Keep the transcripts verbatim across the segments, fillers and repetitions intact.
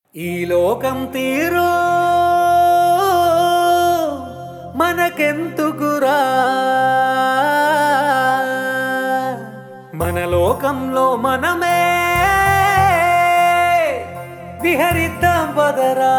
ఈ లోకం తీరు మనకెందుకురా, మన లోకంలో మనమే విహరిద్దాం పదరా.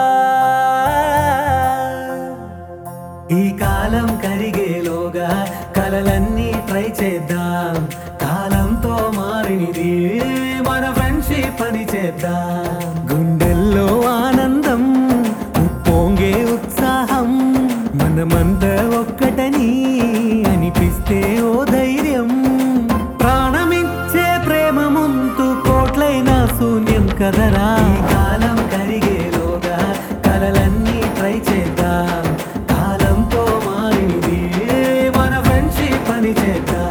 ఈ కాలం కరిగేలోగా కలలన్నీ ట్రై చేద్దాం, కాలంతో మారినది మన ఫ్రెండ్షిప్ అని చేద్దాం. గుండెల్లో ఆనందం ఉప్పొంగే ఉత్సాహం, మనమంతా ఒక్కటని అనిపిస్తే ఓ ధైర్యం. ప్రాణమిచ్చే ప్రేమ ముందు కోట్లైన శూన్యం కదరా. ఈ కాలం కరిగేలోగా కలలన్నీ ట్రై చేద్దాం, కాలంతో మారింది మన ఫ్రెండ్షిప్ పని చేద్దాం.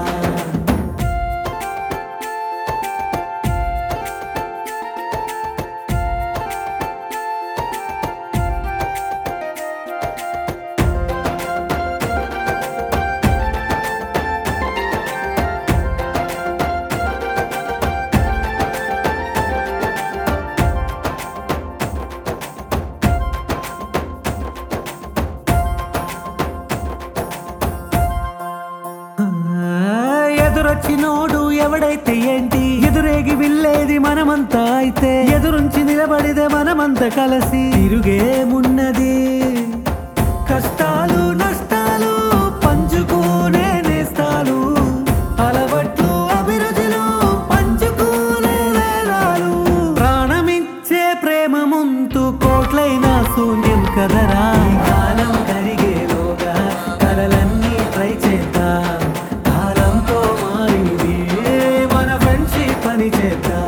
ఎదురొచ్చినోడు ఎవడైతే ఏంటి, ఎదురేగి విల్లేది మనమంతా అయితే, ఎదురుంచి నిలబడితే మనమంతా కలిసి తిరుగేమున్నది. కష్టాలు నష్టాలు పంచుకునే నేస్తాలు, అలవట్లు అభిరుచులు పంచుకునే వేళాలు. ప్రాణమిచ్చే ప్రేమ ముందు కోట్లైన శూన్యం కదరా. ఈ కాలం కరిగేలోగా కలలన్నీ ట్రై చేద్దాం, కాలంతో మారింది మన ఫ్రెండ్షిప్ పని చేద్దాం.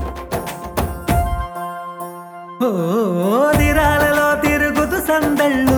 ఓ దిరాలలో తిరుగుతూ సందళ్ళు